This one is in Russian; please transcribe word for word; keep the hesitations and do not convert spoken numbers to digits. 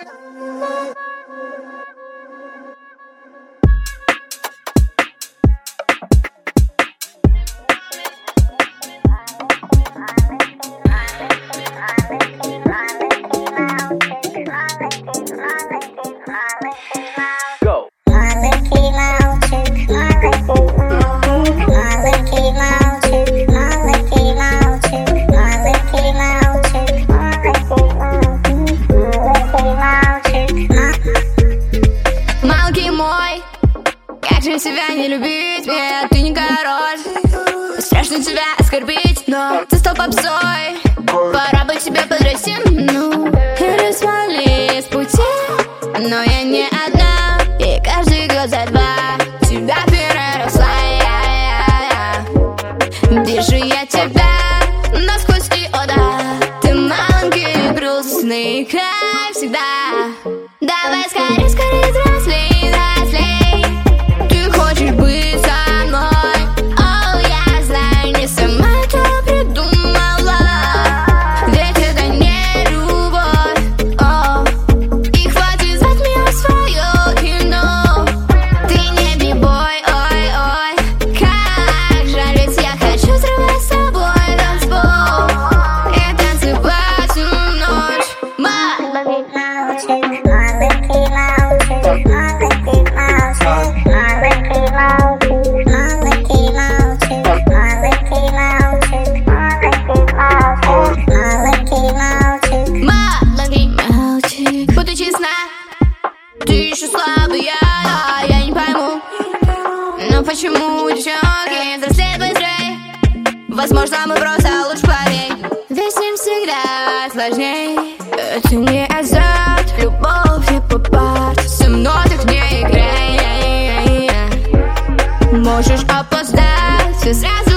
Как же тебя не любить? Нет, ты не король. Страшно тебя оскорбить, но ты стал попсой. Пора бы тебе подрасти, ну или свали с пути. Но я не одна, и каждый год за два тебя переросла я, я, я. Держи я тебя насквозь и о да. Ты маленький и грустный, как всегда. Давай скорее, скорее взрослей, взрослей. Ты хочешь быть со мной? О, я знаю, не сама это придумала. Ведь это не любовь. О, и хватит звать меня в свое кино. Ты не бибой, ой, ой. Как жаль, ведь я хочу срывать с тобой танцпол и танцевать всю ночь. Маленький мальчик, маленький мальчик, маленький мальчик, маленький мальчик, маленький мальчик, маленький мальчик, маленький мальчик, маленький мальчик. Будь честна, ты еще слабая, а я не пойму, но почему девчонки взрослеют быстрее? Возможно, мы просто лучше поверь, ведь с ним всегда сложней. Это не азарт, любовь не по-парт. Со мной так не играй. Можешь опоздать, все сразу